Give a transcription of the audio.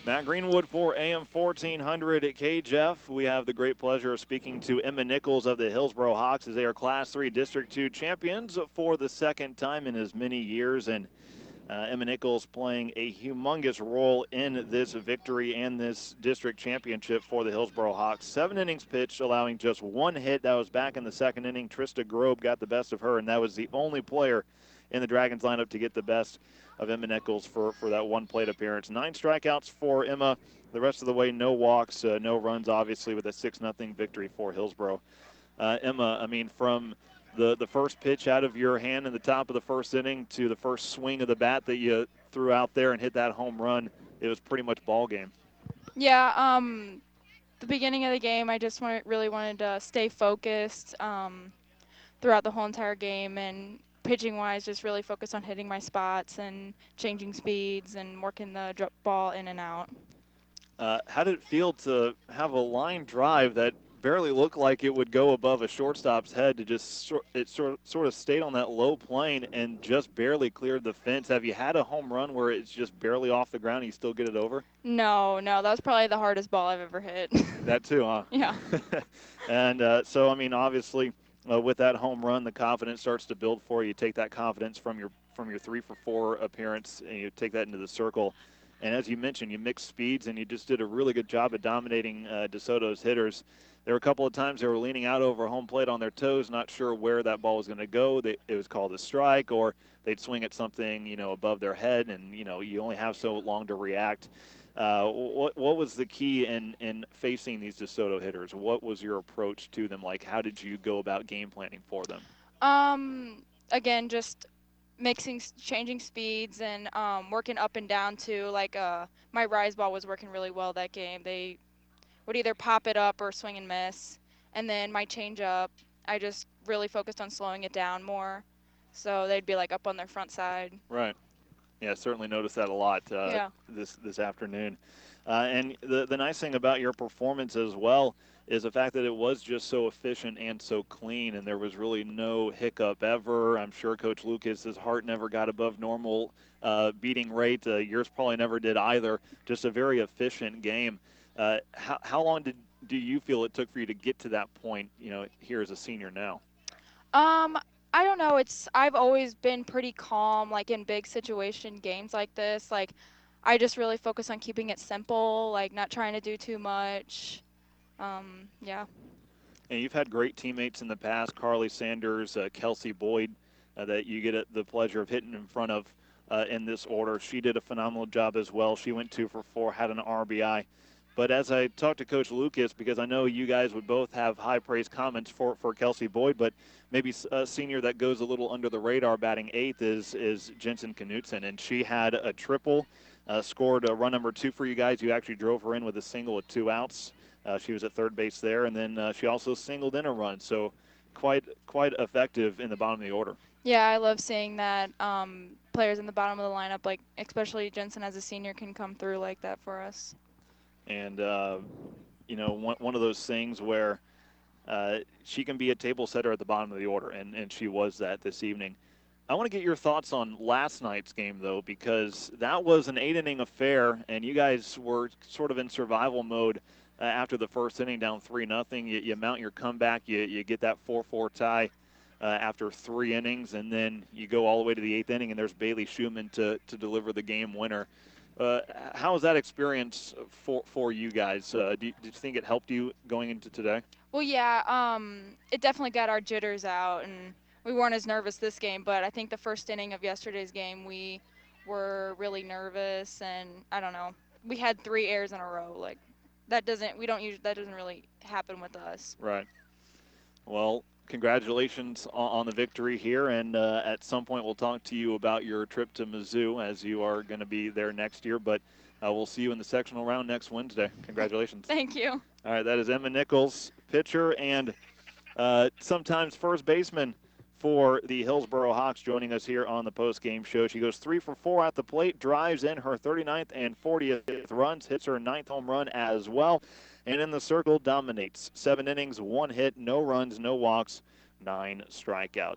Matt Greenwood for AM 1400 at KJEF. We have the great pleasure of speaking to Emma Nichols of the Hillsboro Hawks as they are Class 3 District 2 champions for the second time in as many years. And Emma Nichols playing a humongous role in this victory and this district championship for the Hillsboro Hawks. 7 innings pitched, allowing just 1 hit. That was back in the second inning. Trista Grobe got the best of her, and that was the only player in the Dragons lineup to get the best of Emma Nichols for that 1 plate appearance. 9 strikeouts for Emma. The rest of the way, no walks, no runs, obviously, with a 6-0 victory for Hillsboro. Emma, I mean, from the first pitch out of your hand in the top of the first inning to the first swing of the bat that you threw out there and hit that home run, it was pretty much ball game. Yeah, the beginning of the game, I just really wanted to stay focused throughout the whole entire game, and pitching-wise, just really focus on hitting my spots and changing speeds and working the ball in and out. How did it feel to have a line drive that barely looked like it would go above a shortstop's head to just sort of stayed on that low plane and just barely cleared the fence? Have you had a home run where it's just barely off the ground and you still get it over? No, no, that was probably the hardest ball I've ever hit. That too, huh? Yeah. And so, I mean, obviously, with that home run, the confidence starts to build for you. You take that confidence from your 3-for-4 appearance and you take that into the circle. And as you mentioned, you mixed speeds, and you just did a really good job at dominating DeSoto's hitters. There were a couple of times they were leaning out over home plate on their toes, not sure where that ball was going to go. It was called a strike, or they'd swing at something, above their head, and, you only have so long to react. What was the key in facing these DeSoto hitters? What was your approach to them? Like, how did you go about game planning for them? Again, just changing speeds and working up and down too. Like my rise ball was working really well that game. They would either pop it up or swing and miss. And then my change up, I just really focused on slowing it down more. So they'd be like up on their front side. Right. Yeah, certainly noticed that a lot Yeah. this afternoon. And the nice thing about your performance as well is the fact that it was just so efficient and so clean, and there was really no hiccup ever. I'm sure Coach Lucas's heart never got above normal beating rate. Yours probably never did either. Just a very efficient game. How long do you feel it took for you to get to that point, here as a senior now? Um, I don't know. I've always been pretty calm, like in big situation games like this. Like, I just really focus on keeping it simple, like not trying to do too much. Yeah. And you've had great teammates in the past, Carly Sanders, Kelsey Boyd, that you get the pleasure of hitting in front of in this order. She did a phenomenal job as well. She went 2 for 4, had an RBI. But as I talked to Coach Lucas, because I know you guys would both have high praise comments for Kelsey Boyd, but maybe a senior that goes a little under the radar batting eighth is Jensen Knutson. And she had a triple, scored a run number 2 for you guys. You actually drove her in with a single with 2 outs. She was at third base there, and then she also singled in a run. So quite effective in the bottom of the order. Yeah, I love seeing that players in the bottom of the lineup, like especially Jensen as a senior, can come through like that for us. And one of those things where she can be a table setter at the bottom of the order, and she was that this evening. I want to get your thoughts on last night's game, though, because that was an 8-inning affair, and you guys were sort of in survival mode after the first inning, down 3-0. You mount your comeback, you get that 4-4 tie after 3 innings, and then you go all the way to the 8th inning, and there's Bailey Schumann to deliver the game winner. How was that experience for you guys? Did you think it helped you going into today? Well, yeah, it definitely got our jitters out, and we weren't as nervous this game. But I think the first inning of yesterday's game, we were really nervous, and I don't know. We had 3 errors in a row. Like that doesn't really happen with us. Right. Well, congratulations on the victory here, and at some point we'll talk to you about your trip to Mizzou as you are going to be there next year. But we'll see you in the sectional round next Wednesday. Congratulations. Thank you. All right, that is Emma Nichols, pitcher and sometimes first baseman for the Hillsboro Hawks, joining us here on the post-game show. She goes 3 for 4 at the plate, drives in her 39th and 40th runs, hits her 9th home run as well, and in the circle dominates. 7 innings, 1 hit, no runs, no walks, 9 strikeouts.